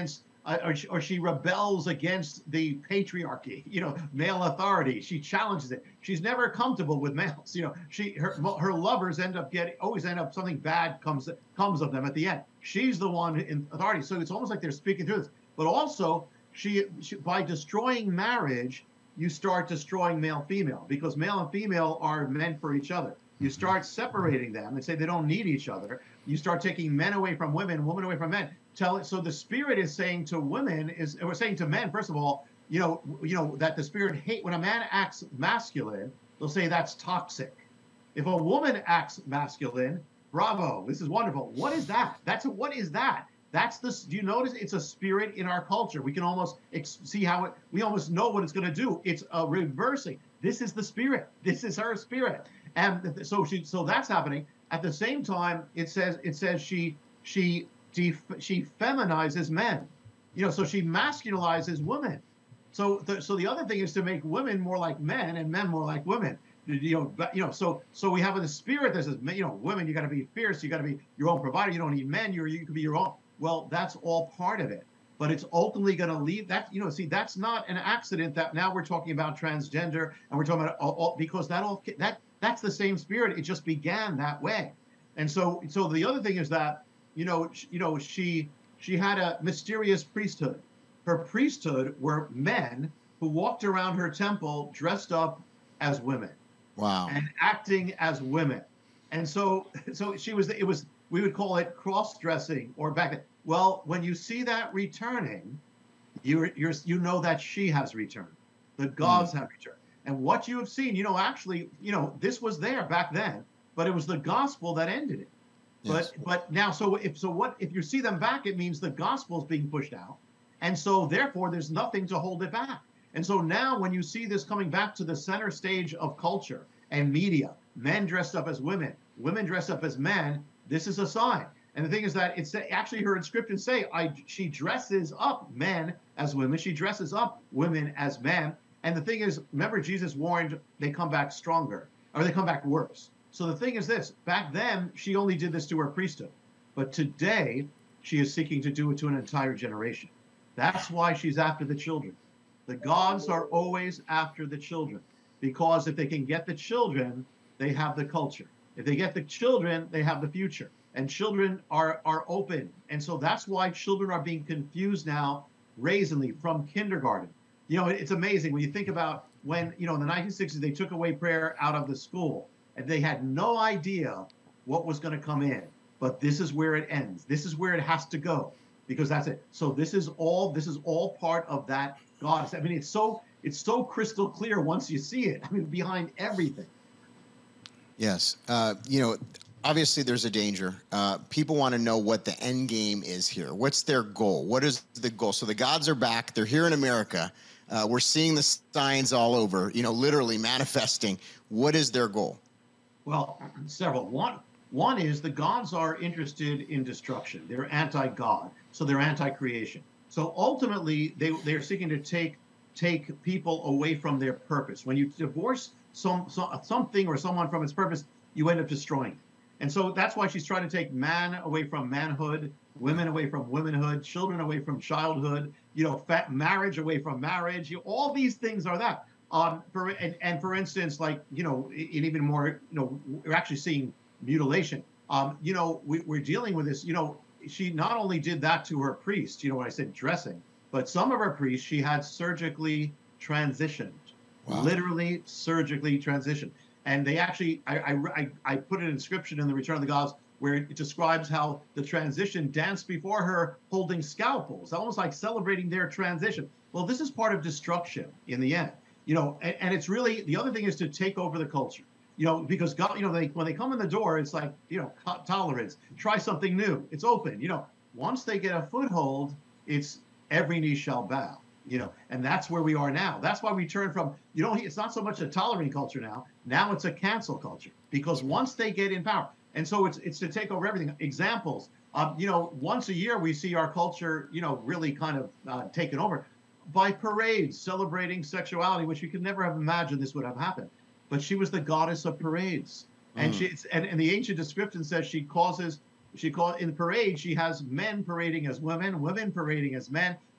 or she rebels against the patriarchy, male authority. She challenges it. She's never comfortable with males. Her lovers always end up something bad comes of them at the end. She's the one in authority. So it's almost like they're speaking through this. But also, she by destroying marriage, you start destroying male-female, because male and female are meant for each other. You start separating them and say they don't need each other. You start taking men away from women, women away from men. So the Spirit is saying to women, we're saying to men, first of all, that the Spirit when a man acts masculine, they'll say that's toxic. If a woman acts masculine, bravo, this is wonderful. What is that? What is that? Do you notice it's a spirit in our culture? We can almost see how we almost know what it's going to do. It's a reversing. This is the Spirit. This is her Spirit. And so that's happening. At the same time, it says she feminizes men, so she masculinizes women. So the other thing is to make women more like men and men more like women. So we have the Spirit that says, women, you got to be fierce, you got to be your own provider, you don't need men, you can be your own. Well, that's all part of it, but it's ultimately going to lead that. That's not an accident that now we're talking about transgender and we're talking about because that's the same Spirit. It just began that way. And so the other thing is that, she had a mysterious priesthood. Her priesthood were men who walked around her temple dressed up as women. Wow. And acting as women. And so we would call it cross-dressing or back then. Well, when you see that returning, you know that she has returned. The gods have returned. And what you have seen, this was there back then, but it was the gospel that ended it. Yes. But now, if you see them back, it means the gospel is being pushed out. And so therefore, there's nothing to hold it back. And so now when you see this coming back to the center stage of culture and media, men dressed up as women, women dressed up as men, this is a sign. And the thing is that it's actually her inscriptions say she dresses up men as women. She dresses up women as men. And the thing is, remember, Jesus warned they come back stronger or they come back worse. So the thing is this, back then, she only did this to her priesthood. But today, she is seeking to do it to an entire generation. That's why she's after the children. The gods are always after the children, because if they can get the children, they have the culture. If they get the children, they have the future. And children are open. And so that's why children are being confused now, brazenly, from kindergarten. It's amazing when you think about when, in the 1960s, they took away prayer out of the school. And they had no idea what was going to come in. But this is where it ends. This is where it has to go, because that's it. So this is all part of that goddess. I mean, it's so crystal clear once you see it. I mean, behind everything. Yes. Obviously there's a danger. People want to know what the end game is here. What's their goal? What is the goal? So the gods are back. They're here in America. We're seeing the signs all over, literally manifesting. What is their goal? Well, several. One is the gods are interested in destruction. They're anti-God, so they're anti-creation. So ultimately, they're seeking to take people away from their purpose. When you divorce something or someone from its purpose, you end up destroying it. And so that's why she's trying to take man away from manhood, women away from womanhood, children away from childhood, marriage away from marriage. All these things are that. For instance, like, and even more, we're actually seeing mutilation. We're dealing with this. She not only did that to her priest, when I said dressing, but some of her priests she had surgically transitioned, literally surgically transitioned. And they actually, I put an inscription in the Return of the Gods where it describes how the transition danced before her holding scalpels, almost like celebrating their transition. Well, this is part of destruction in the end. And it's really, the other thing is to take over the culture, because God, when they come in the door, it's like, tolerance, try something new. It's open, once they get a foothold, it's every knee shall bow, and that's where we are now. That's why we turn from, it's not so much a tolerating culture now. Now it's a cancel culture, because once they get in power, and so it's to take over everything. Examples, once a year we see our culture, really kind of taken over by parades celebrating sexuality, which we could never have imagined this would have happened. But she was the goddess of parades. And and the ancient description says in parades, she has men parading as women, women parading as men,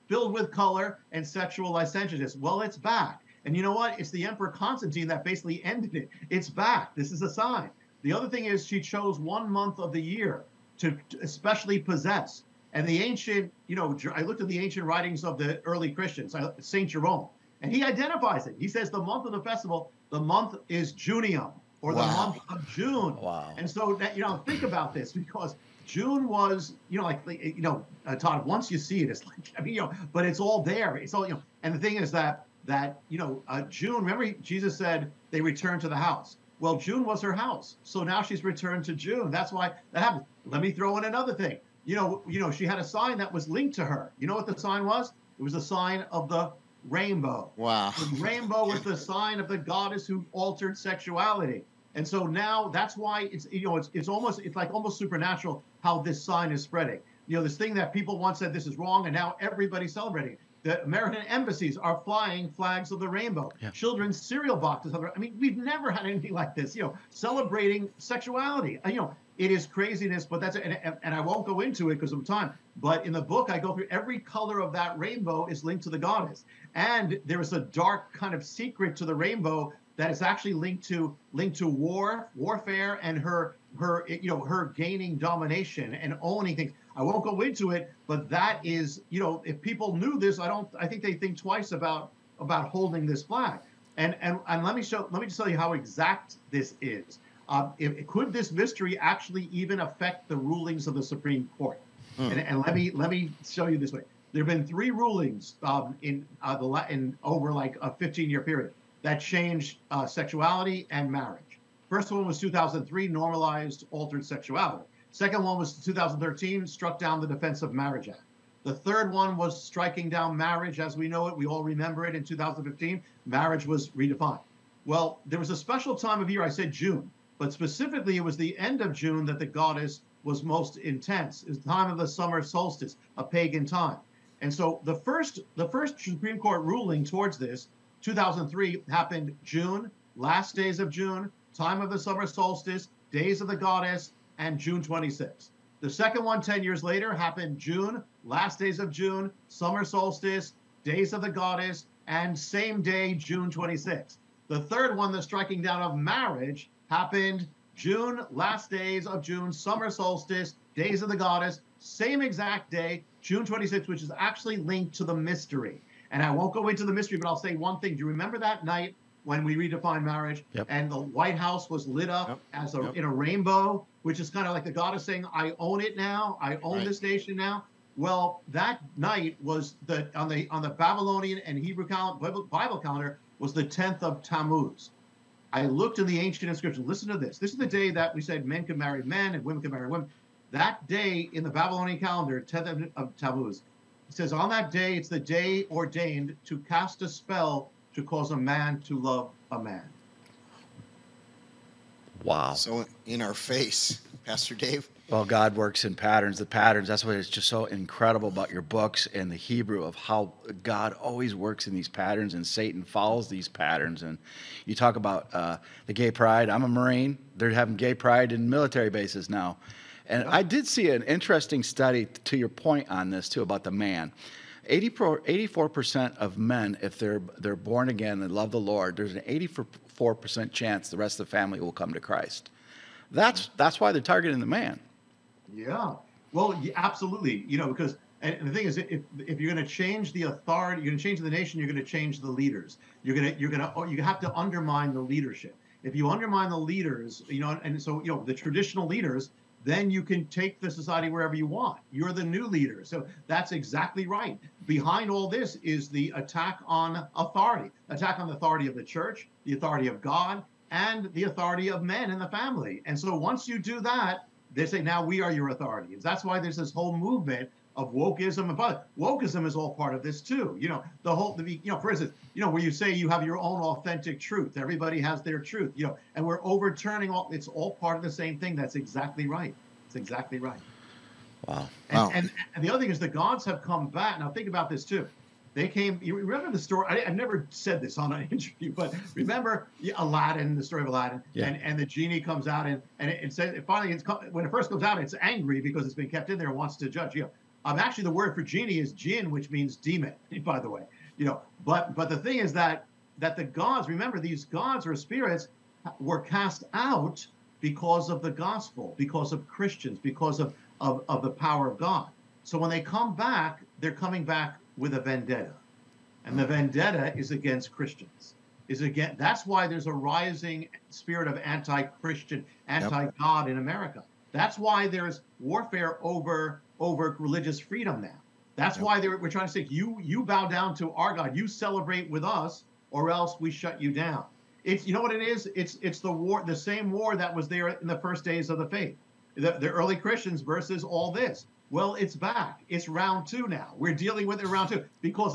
filled with color and sexual licentiousness. Well, it's back. And you know what? It's the Emperor Constantine that basically ended it. It's back. This is a sign. The other thing is she chose 1 month of the year to especially possess. And the ancient, I looked at the ancient writings of the early Christians, St. Jerome, and he identifies it. He says the month of the festival, the month is Junium, or the month of June. Wow. And so that, think about this, because June was, Todd, once you see it, it's like, but it's all there. It's all, and the thing is that June, remember Jesus said they returned to the house. Well, June was her house. So now she's returned to June. That's why that happened. Let me throw in another thing. She had a sign that was linked to her. You know what the sign was? It was a sign of the rainbow. Wow. The rainbow was the sign of the goddess who altered sexuality. And so now that's why it's almost supernatural how this sign is spreading. This thing that people once said this is wrong, and now everybody's celebrating it. The American embassies are flying flags of the rainbow. Yeah. Children's cereal boxes. We've never had anything like this. Celebrating sexuality. It is craziness, but that's and I won't go into it because of time. But in the book, I go through every color of that rainbow is linked to the goddess, and there is a dark kind of secret to the rainbow that is actually linked to warfare, and her gaining domination and owning things. I won't go into it, but that is, if people knew this, I think they think twice about holding this flag. And let me just tell you how exact this is. Could this mystery actually even affect the rulings of the Supreme Court? And let me show you this way. There have been 3 rulings in over like a 15-year period that changed sexuality and marriage. First one was 2003, normalized altered sexuality. Second one was 2013, struck down the Defense of Marriage Act. The third one was striking down marriage as we know it. We all remember it in 2015. Marriage was redefined. Well, there was a special time of year, I said June, but specifically it was the end of June that the goddess was most intense. It was the time of the summer solstice, a pagan time. And so the first Supreme Court ruling towards this, 2003, happened June, last days of June, time of the summer solstice, days of the goddess, and June 26th. The second one, 10 years later, happened June, last days of June, summer solstice, days of the goddess, and same day, June 26th. The third one, the striking down of marriage, happened June, last days of June, summer solstice, days of the goddess, same exact day, June 26th, which is actually linked to the mystery. And I won't go into the mystery, but I'll say one thing. Do you remember that night when we redefined marriage, and the White House was lit up in a rainbow, which is kind of like the goddess saying, I own it now, I own this nation now? Well, that night was on the Babylonian and Hebrew Bible calendar was the 10th of Tammuz. I looked in the ancient inscription. Listen to this. This is the day that we said men could marry men and women could marry women. That day in the Babylonian calendar, 10th of Tammuz, it says on that day, it's the day ordained to cast a spell to cause a man to love a man. Wow. So in our face, Pastor Dave. Well, God works in patterns. The patterns, that's what is just so incredible about your books and the Hebrew of how God always works in these patterns and Satan follows these patterns. And you talk about the gay pride. I'm a Marine. They're having gay pride in military bases now. And I did see an interesting study to your point on this, too, about the man. 84% of men, if they're born again and love the Lord, there's an 84% chance the rest of the family will come to Christ. That's why they're targeting the man. Yeah. Well, absolutely. Because and the thing is, if you're going to change the authority, you're going to change the nation, you're going to change the leaders. You have to undermine the leadership. If you undermine the leaders, and so the traditional leaders, then you can take the society wherever you want. You're the new leader. So that's exactly right. Behind all this is the attack on authority, attack on the authority of the church, the authority of God, and the authority of men in the family. And so once you do that, they say, now we are your authorities. That's why there's this whole movement of wokeism. But wokeism is all part of this too. For instance, where you say you have your own authentic truth. Everybody has their truth, and we're overturning it's all part of the same thing. That's exactly right. It's exactly right. Wow. And the other thing is the gods have come back. Now think about this too. They came, you remember the story? I've never said this on an interview, but remember Aladdin, the story of Aladdin, and the genie comes out and it says, finally, when it first comes out, it's angry because it's been kept in there and wants to judge. Actually, the word for genie is jinn, which means demon, by the way. But the thing is that the gods, remember, these gods or spirits were cast out because of the gospel, because of Christians, because of the power of God. So when they come back, they're coming back with a vendetta. And the vendetta is against Christians. That's why there's a rising spirit of anti-Christian, anti-God in America. That's why there's warfare over religious freedom now. That's why we're trying to say, you bow down to our God, you celebrate with us, or else we shut you down. You know what it is? It's the war, the same war that was there in the first days of the faith. The early Christians versus all this. Well, it's back. It's round 2 now. We're dealing with it round 2 because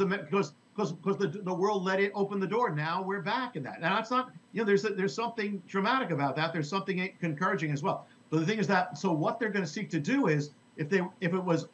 the world let it open the door. Now we're back in that. Now it's not, there's something dramatic about that. There's something encouraging as well. But the thing is that, so what they're going to seek to do is, if it was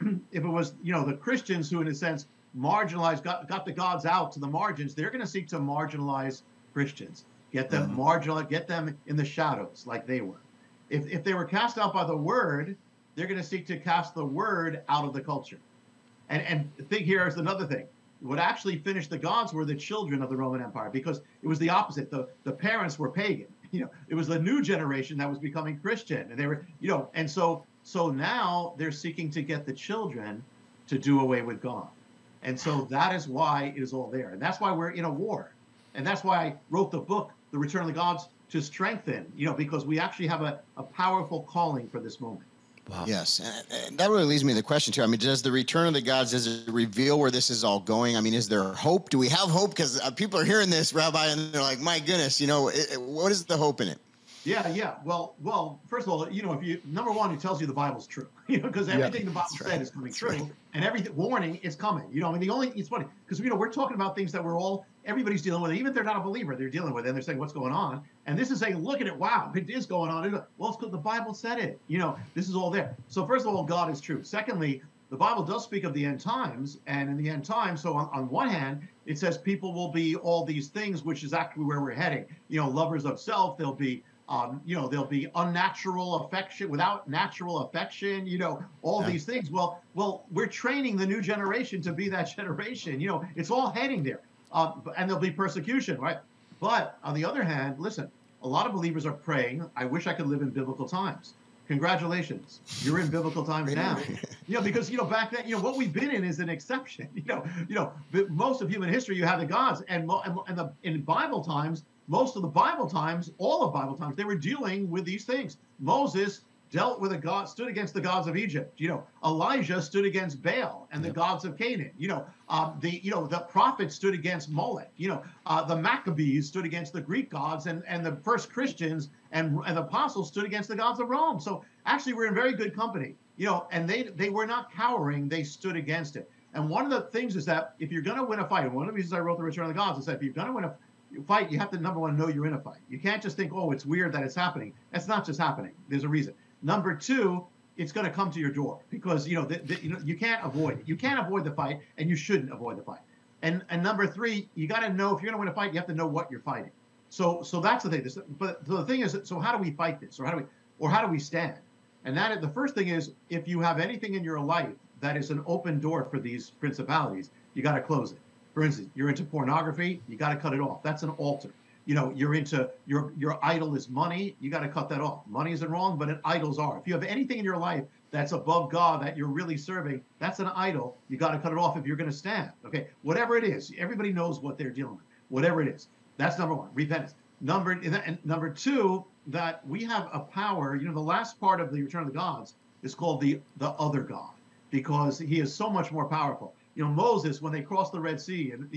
the Christians who in a sense marginalized, got the gods out to the margins, they're going to seek to marginalize Christians, get them marginalized, get them in the shadows like they were. If they were cast out by the word, they're going to seek to cast the word out of the culture. And the thing here is another thing. What actually finished the gods were the children of the Roman Empire, because it was the opposite. The parents were pagan. It was the new generation that was becoming Christian, and they were, and so now they're seeking to get the children to do away with God. And so that is why it is all there. And that's why we're in a war. And that's why I wrote the book, The Return of the Gods, to strengthen, because we actually have a powerful calling for this moment. Wow. Yes. And that really leads me to the question, too. I mean, does the Return of the Gods, does it reveal where this is all going? I mean, is there hope? Do we have hope? Because people are hearing this, Rabbi, and they're like, my goodness, what is the hope in it? Yeah. Well, first of all, number one, it tells you the Bible's true, because everything the Bible said is coming true, and everything warning is coming. It's funny because we're talking about things that everybody's dealing with, even if they're not a believer, they're dealing with it, and they're saying what's going on, and this is saying, look at it, wow, it is going on. Well, it's because the Bible said it. This is all there. So first of all, God is true. Secondly, the Bible does speak of the end times, and in the end times, so on one hand, it says people will be all these things, which is actually where we're heading. Lovers of self. They'll be there'll be unnatural affection, without natural affection, all these things. Well, we're training the new generation to be that generation. It's all heading there. And there'll be persecution, right? But on the other hand, listen, a lot of believers are praying, I wish I could live in biblical times. Congratulations, you're in biblical times now. Because back then, what we've been in is an exception. Most of human history, you have the gods, and in Bible times, most of the Bible times, all of Bible times, they were dealing with these things. Moses dealt with stood against the gods of Egypt. Elijah stood against Baal and the gods of Canaan. The prophets stood against Molech. The Maccabees stood against the Greek gods, and the first Christians and the apostles stood against the gods of Rome. So actually, we're in very good company. And they were not cowering; they stood against it. And one of the things is that if you're going to win a fight, one of the reasons I wrote The Return of the Gods is that if you're going to win a fight, you have to, number one, know you're in a fight. You can't just think, oh, it's weird that it's happening. That's not just happening. There's a reason. Number two, it's going to come to your door because, you can't avoid it. You can't avoid the fight, and you shouldn't avoid the fight. And number three, you got to know, if you're going to win a fight, you have to know what you're fighting. So that's the thing. But the thing is, so how do we fight this? Or how do we stand? And the first thing is, if you have anything in your life that is an open door for these principalities, you got to close it. For instance, you're into pornography, you got to cut it off. That's an altar. You're into your idol is money, you got to cut that off. Money isn't wrong, but idols are. If you have anything in your life that's above God that you're really serving, that's an idol. You got to cut it off if you're going to stand. Okay, whatever it is, everybody knows what they're dealing with. Whatever it is, that's number one. Repentance. Number two, that we have a power. The last part of the Return of the Gods is called the other God, because he is so much more powerful. Moses, when they crossed the Red Sea, and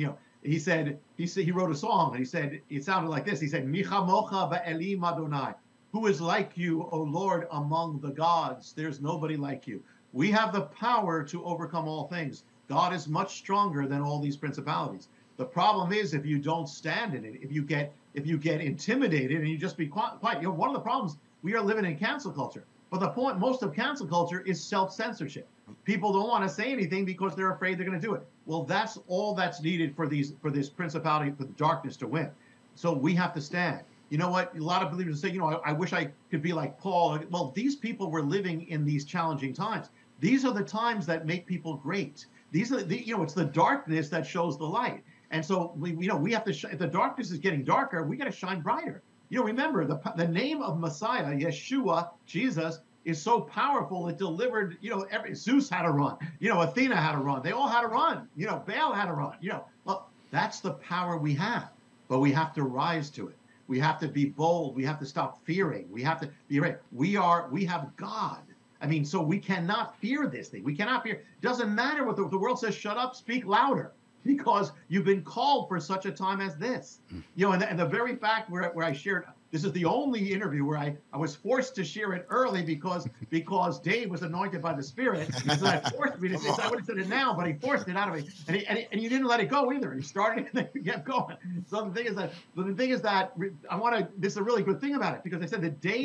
he wrote a song, and he said, it sounded like this. He said, "Mi chamocha ba'elim Adonai." Who is like you, O Lord, among the gods? There's nobody like you. We have the power to overcome all things. God is much stronger than all these principalities. The problem is if you don't stand in it, if you get intimidated and you just be quiet. One of the problems, we are living in cancel culture. But the point, most of cancel culture is self-censorship. People don't want to say anything because they're afraid they're going to do it. Well, that's all that's needed for this principality, for the darkness to win. So we have to stand. You know what? A lot of believers say, I wish I could be like Paul. Well, these people were living in these challenging times. These are the times that make people great. These are it's the darkness that shows the light. And so we have to if the darkness is getting darker, we got to shine brighter. Remember the name of Messiah, Yeshua, Jesus, is so powerful it delivered, Zeus had to run, Athena had to run, they all had to run, Baal had to run, well, that's the power we have, but we have to rise to it. We have to be bold. We have to stop fearing. We have to be ready. We have God. I mean, so we cannot fear this thing. We cannot fear. It doesn't matter what the world says, shut up, speak louder, because you've been called for such a time as this. And the very fact where I shared, this is the only interview where I was forced to share it early because Dave was anointed by the Spirit. And so that forced me to say, I would have said it now, but he forced it out of me. And you didn't let it go either. You started and then you kept going. So the thing is that this is a really good thing about it, because I said the day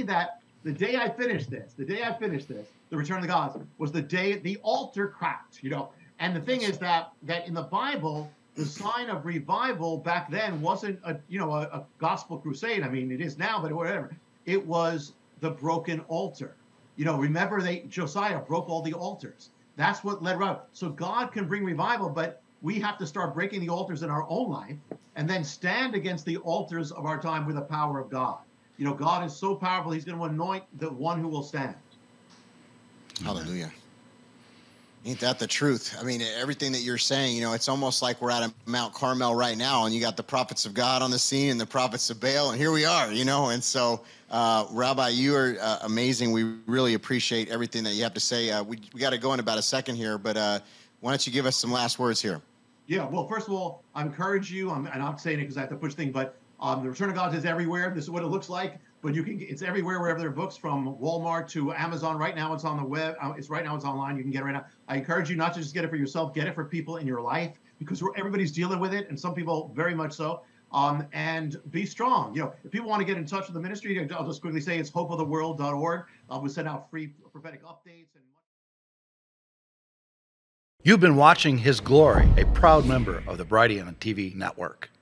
I finished this, the Return of the Gods, was the day the altar cracked, And the thing is that in the Bible, the sign of revival back then wasn't a gospel crusade. I mean, it is now, but whatever. It was the broken altar. Remember Josiah broke all the altars. That's what led revival. So God can bring revival, but we have to start breaking the altars in our own life and then stand against the altars of our time with the power of God. God is so powerful, he's going to anoint the one who will stand. Hallelujah. Ain't that the truth? I mean, everything that you're saying, it's almost like we're at Mount Carmel right now, and you got the prophets of God on the scene and the prophets of Baal, and here we are, And so, Rabbi, you are amazing. We really appreciate everything that you have to say. We got to go in about a second here, but why don't you give us some last words here? Yeah, well, first of all, I encourage you, and I'm not saying it because I have to push things, but the Return of Gods is everywhere. This is what it looks like, but it's everywhere wherever there are books, from Walmart to Amazon. Right now, it's on the web. It's online. You can get it right now. I encourage you not to just get it for yourself. Get it for people in your life, because everybody's dealing with it, and some people very much so. And be strong. If people want to get in touch with the ministry, I'll just quickly say it's hopeoftheworld.org. We send out free prophetic updates. You've been watching His Glory, a proud member of the Brightian TV Network.